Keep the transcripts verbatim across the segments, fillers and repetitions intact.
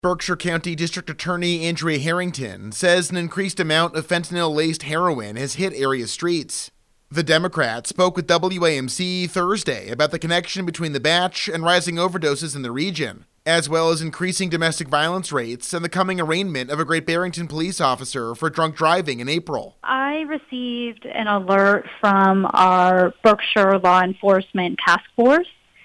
Berkshire County District Attorney Andrea Harrington says an increased amount of fentanyl-laced heroin has hit area streets. The Democrat spoke with W A M C Thursday about the connection between the batch and rising overdoses in the region, as well as increasing domestic violence rates and the coming arraignment of a Great Barrington police officer for drunk driving in April. I received an alert from our Berkshire Law Enforcement Task Force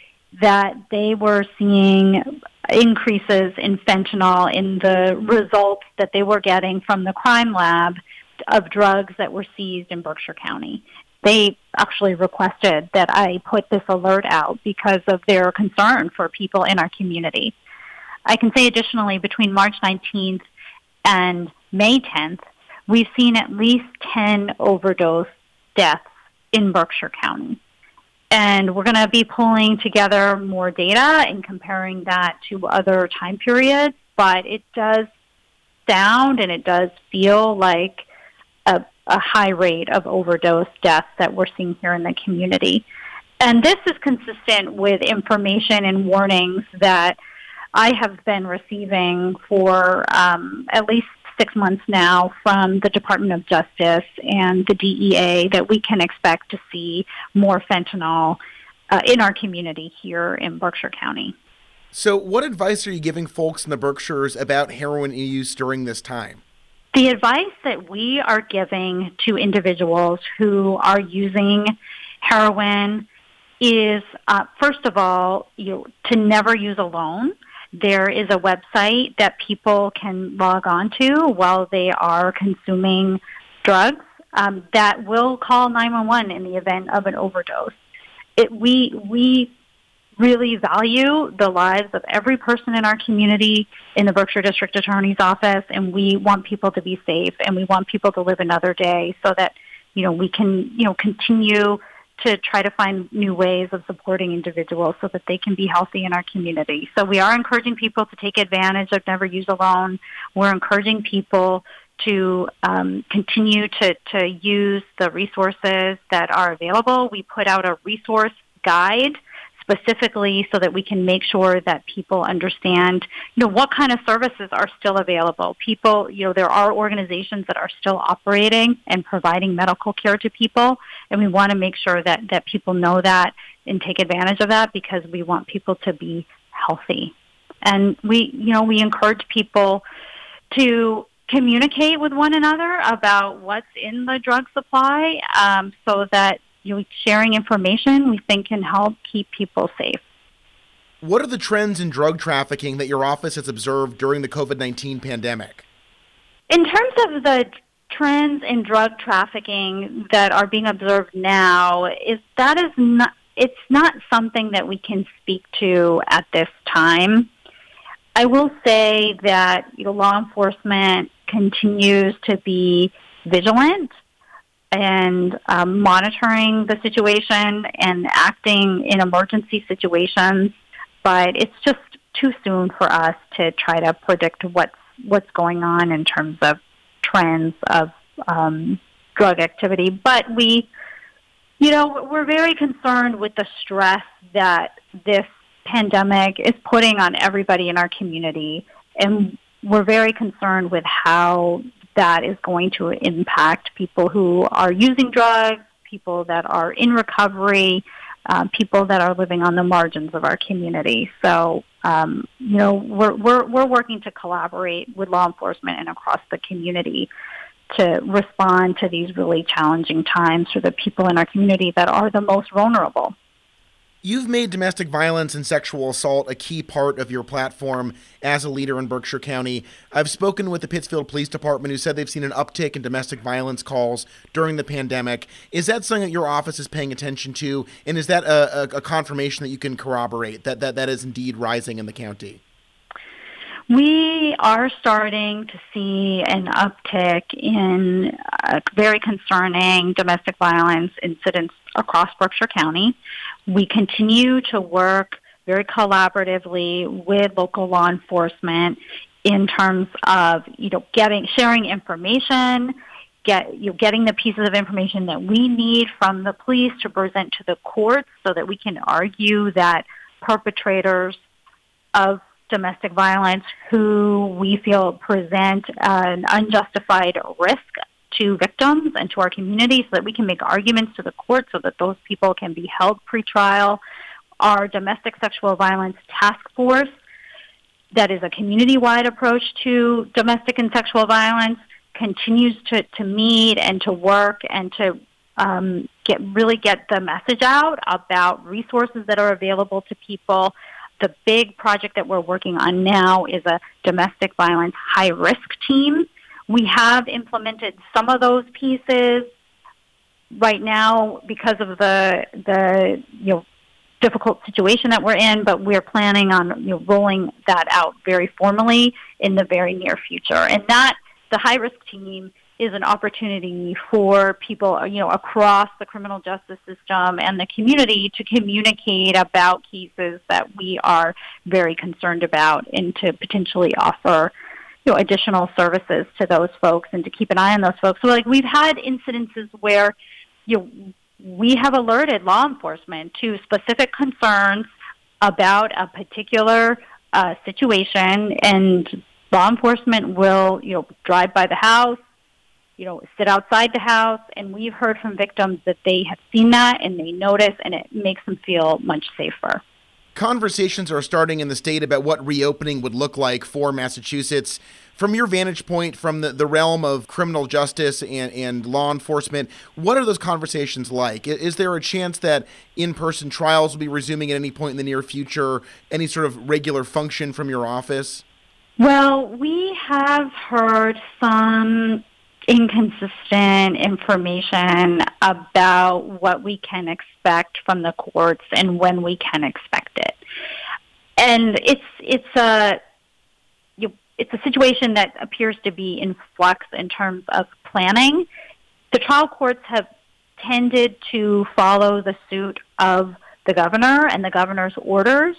that they were seeing increases in fentanyl in the results that they were getting from the crime lab of drugs that were seized in Berkshire County. They actually requested that I put this alert out because of their concern for people in our community. I can say additionally, between March nineteenth and May tenth, we've seen at least ten overdose deaths in Berkshire County. And we're going to be pulling together more data and comparing that to other time periods, but it does sound and it does feel like a, a high rate of overdose deaths that we're seeing here in the community. And this is consistent with information and warnings that I have been receiving for um, at least six months now from the Department of Justice and the D E A that we can expect to see more fentanyl uh, in our community here in Berkshire County. So what advice are you giving folks in the Berkshires about heroin use during this time? The advice that we are giving to individuals who are using heroin is, uh, first of all, you know, to never use alone. There is a website that people can log on to while they are consuming drugs um, that will call nine one one in the event of an overdose. It, we we really value the lives of every person in our community in the Berkshire District Attorney's Office, and we want people to be safe, and we want people to live another day so that, you know, we can, you know, continue to try to find new ways of supporting individuals so that they can be healthy in our community. So we are encouraging people to take advantage of Never Use Alone. We're encouraging people to um, continue to, to use the resources that are available. We put out a resource guide specifically so that we can make sure that people understand, you know, what kind of services are still available. People, you know, there are organizations that are still operating and providing medical care to people, and we want to make sure that, that people know that and take advantage of that because we want people to be healthy. And we, you know, we encourage people to communicate with one another about what's in the drug supply um, so that You know, sharing information we think can help keep people safe. What are the trends in drug trafficking that your office has observed during the covid nineteen pandemic? In terms of the trends in drug trafficking that are being observed now, is that is not it's not something that we can speak to at this time. I will say that, you know, law enforcement continues to be vigilant and um, monitoring the situation and acting in emergency situations, but it's just too soon for us to try to predict what's what's going on in terms of trends of um, drug activity. But we, you know, we're very concerned with the stress that this pandemic is putting on everybody in our community, and we're very concerned with how that is going to impact people who are using drugs, people that are in recovery, uh, people that are living on the margins of our community. So, um, you know, we're, we're, we're working to collaborate with law enforcement and across the community to respond to these really challenging times for the people in our community that are the most vulnerable. You've made domestic violence and sexual assault a key part of your platform as a leader in Berkshire County. I've spoken with the Pittsfield Police Department, who said they've seen an uptick in domestic violence calls during the pandemic. Is that something that your office is paying attention to? And is that a, a, a confirmation that you can corroborate, that, that that is indeed rising in the county? We are starting to see an uptick in uh, very concerning domestic violence incidents across Berkshire County. We continue to work very collaboratively with local law enforcement in terms of, you know, getting sharing information, get you know, getting the pieces of information that we need from the police to present to the courts so that we can argue that perpetrators of domestic violence who we feel present an unjustified risk to victims and to our community so that we can make arguments to the court so that those people can be held pretrial. Our domestic sexual violence task force, that is a community-wide approach to domestic and sexual violence, continues to, to meet and to work and to um, get really get the message out about resources that are available to people. The big project that we're working on now is a domestic violence high-risk team. We have implemented some of those pieces right now because of the the you know difficult situation that we're in, but we're planning on you know, rolling that out very formally in the very near future. And that the high-risk team is an opportunity for people you know across the criminal justice system and the community to communicate about cases that we are very concerned about and to potentially offer you know, additional services to those folks and to keep an eye on those folks. So, like, we've had incidences where, you know, we have alerted law enforcement to specific concerns about a particular uh, situation, and law enforcement will, you know, drive by the house, you know, sit outside the house, and we've heard from victims that they have seen that and they notice, and it makes them feel much safer. Conversations are starting in the state about what reopening would look like for Massachusetts. From your vantage point, from the, the realm of criminal justice and, and law enforcement, what are those conversations like? Is there a chance that in-person trials will be resuming at any point in the near future? Any sort of regular function from your office? Well, we have heard some inconsistent information about what we can expect from the courts and when we can expect it. And it's it's a you, it's a situation that appears to be in flux in terms of planning. The trial courts have tended to follow the suit of the governor and the governor's orders.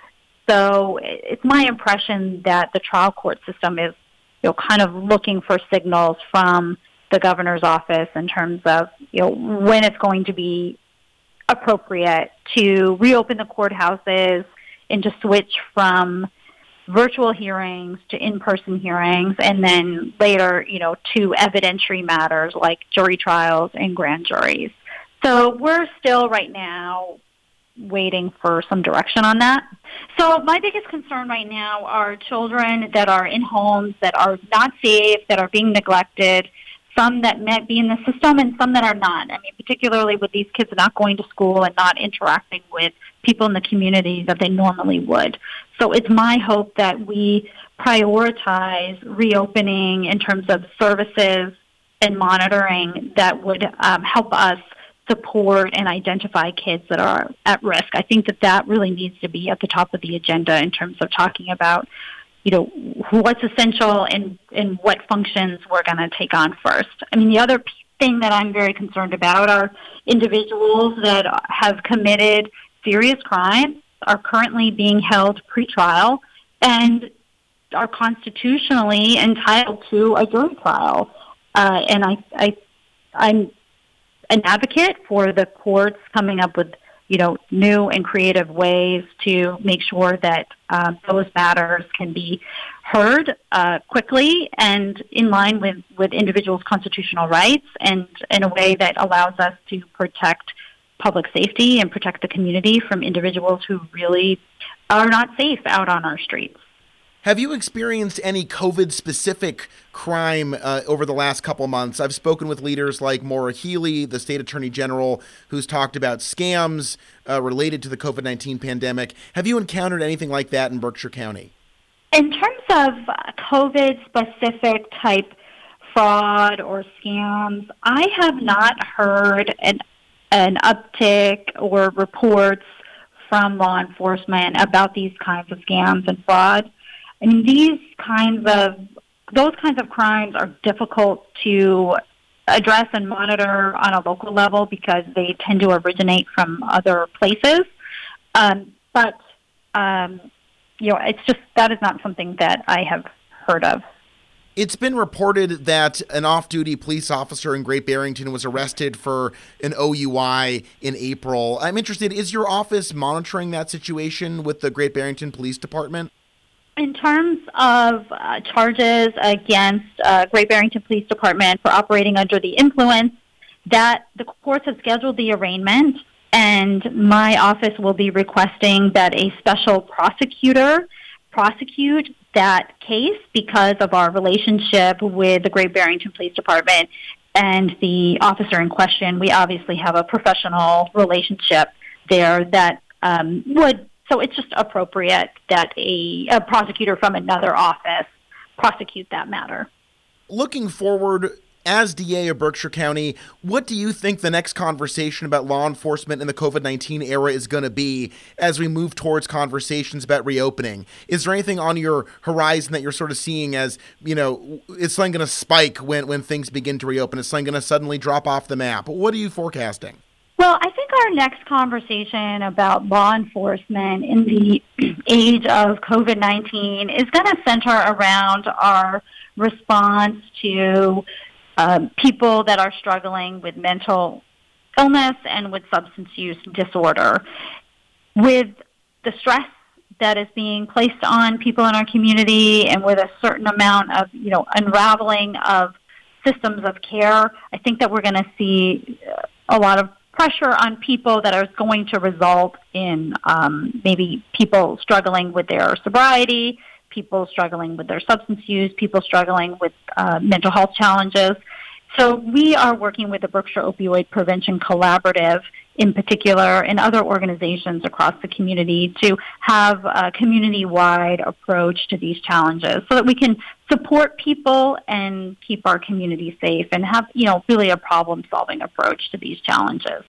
So it's my impression that the trial court system is you know, kind of looking for signals from the governor's office in terms of, you know, when it's going to be appropriate to reopen the courthouses and to switch from virtual hearings to in-person hearings, and then later, you know, to evidentiary matters like jury trials and grand juries. So we're still right now waiting for some direction on that. So my biggest concern right now are children that are in homes that are not safe, that are being neglected, some that might be in the system and some that are not. I mean, particularly with these kids not going to school and not interacting with people in the community that they normally would. So it's my hope that we prioritize reopening in terms of services and monitoring that would um, help us support and identify kids that are at risk. I think that that really needs to be at the top of the agenda in terms of talking about, you know, what's essential and, and what functions we're going to take on first. I mean, the other thing that I'm very concerned about are individuals that have committed serious crimes, are currently being held pretrial, and are constitutionally entitled to a jury trial. Uh, and I, I, I'm an advocate for the courts coming up with, you know, new and creative ways to make sure that uh, those matters can be heard uh, quickly and in line with, with individuals' constitutional rights, and in a way that allows us to protect public safety and protect the community from individuals who really are not safe out on our streets. Have you experienced any COVID-specific crime uh, over the last couple months? I've spoken with leaders like Maura Healey, the state attorney general, who's talked about scams uh, related to the COVID nineteen pandemic. Have you encountered anything like that in Berkshire County? In terms of COVID-specific type fraud or scams, I have not heard an, an uptick or reports from law enforcement about these kinds of scams and fraud. I mean, these kinds of, those kinds of crimes are difficult to address and monitor on a local level because they tend to originate from other places. Um, but, um, you know, it's just, that is not something that I have heard of. It's been reported that an off-duty police officer in Great Barrington was arrested for an O U I in April. I'm interested, is your office monitoring that situation with the Great Barrington Police Department? In terms of uh, charges against uh, Great Barrington Police Department for operating under the influence, that the courts have scheduled the arraignment, and my office will be requesting that a special prosecutor prosecute that case because of our relationship with the Great Barrington Police Department and the officer in question. We obviously have a professional relationship there that um, would, so it's just appropriate that a, a prosecutor from another office prosecute that matter. Looking forward, as D A of Berkshire County, what do you think the next conversation about law enforcement in the COVID nineteen era is going to be as we move towards conversations about reopening? Is there anything on your horizon that you're sort of seeing as, you know, is something going to spike when, when things begin to reopen? Is something going to suddenly drop off the map? What are you forecasting? Well, I think our next conversation about law enforcement in the age of COVID nineteen is going to center around our response to Um, people that are struggling with mental illness and with substance use disorder. With the stress that is being placed on people in our community and with a certain amount of, you know, unraveling of systems of care, I think that we're going to see a lot of pressure on people that are going to result in um, maybe people struggling with their sobriety, people struggling with their substance use, people struggling with uh, mental health challenges. So we are working with the Berkshire Opioid Prevention Collaborative in particular and other organizations across the community to have a community-wide approach to these challenges so that we can support people and keep our community safe and have, you know, really a problem-solving approach to these challenges.